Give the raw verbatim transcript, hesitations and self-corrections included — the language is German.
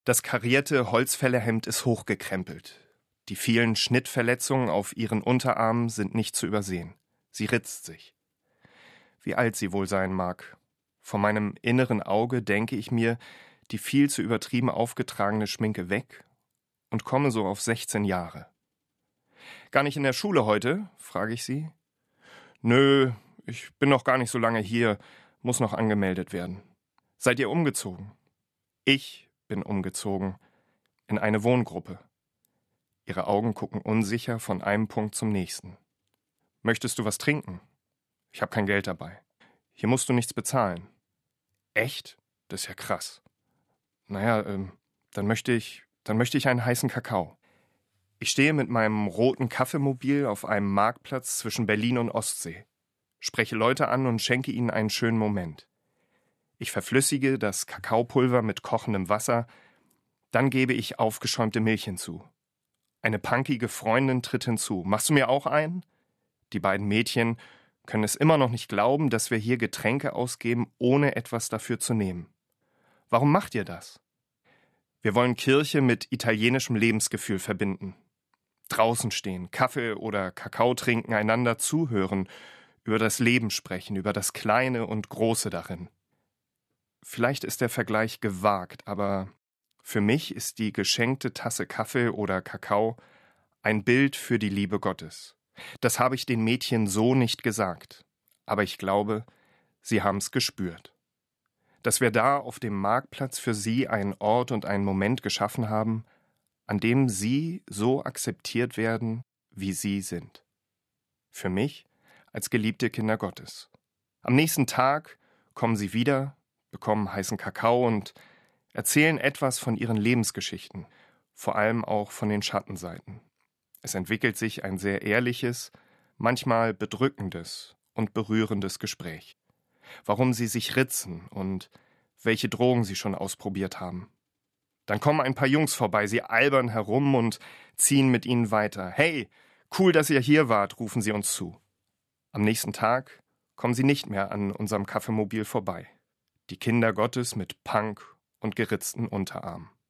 Das karierte Holzfällerhemd ist hochgekrempelt. Die vielen Schnittverletzungen auf ihren Unterarmen sind nicht zu übersehen. Sie ritzt sich. Wie alt sie wohl sein mag. Vor meinem inneren Auge denke ich mir die viel zu übertrieben aufgetragene Schminke weg und komme so auf sechzehn Jahre. »Gar nicht in der Schule heute?« frage ich sie. »Nö, ich bin noch gar nicht so lange hier, muss noch angemeldet werden.« »Seid ihr umgezogen?« »Ich bin umgezogen. In eine Wohngruppe.« Ihre Augen gucken unsicher von einem Punkt zum nächsten. »Möchtest du was trinken?« »Ich habe kein Geld dabei.« »Hier musst du nichts bezahlen.« »Echt? Das ist ja krass.« »Naja, ähm, dann möchte ich, dann möchte ich einen heißen Kakao.« Ich stehe mit meinem roten Kaffeemobil auf einem Marktplatz zwischen Berlin und Ostsee, spreche Leute an und schenke ihnen einen schönen Moment. Ich verflüssige das Kakaopulver mit kochendem Wasser, dann gebe ich aufgeschäumte Milch hinzu. Eine punkige Freundin tritt hinzu. »Machst du mir auch einen?« Die beiden Mädchen können es immer noch nicht glauben, dass wir hier Getränke ausgeben, ohne etwas dafür zu nehmen. »Warum macht ihr das?« Wir wollen Kirche mit italienischem Lebensgefühl verbinden. Draußen stehen, Kaffee oder Kakao trinken, einander zuhören, über das Leben sprechen, über das Kleine und Große darin. Vielleicht ist der Vergleich gewagt, aber für mich ist die geschenkte Tasse Kaffee oder Kakao ein Bild für die Liebe Gottes. Das habe ich den Mädchen so nicht gesagt, aber ich glaube, sie haben es gespürt. Dass wir da auf dem Marktplatz für sie einen Ort und einen Moment geschaffen haben, an dem sie so akzeptiert werden, wie sie sind. Für mich als geliebte Kinder Gottes. Am nächsten Tag kommen sie wieder, bekommen heißen Kakao und erzählen etwas von ihren Lebensgeschichten, vor allem auch von den Schattenseiten. Es entwickelt sich ein sehr ehrliches, manchmal bedrückendes und berührendes Gespräch. Warum sie sich ritzen und welche Drogen sie schon ausprobiert haben. Dann kommen ein paar Jungs vorbei, sie albern herum und ziehen mit ihnen weiter. »Hey, cool, dass ihr hier wart«, rufen sie uns zu. Am nächsten Tag kommen sie nicht mehr an unserem Kaffeemobil vorbei. Die Kinder Gottes mit Punk und geritzten Unterarmen.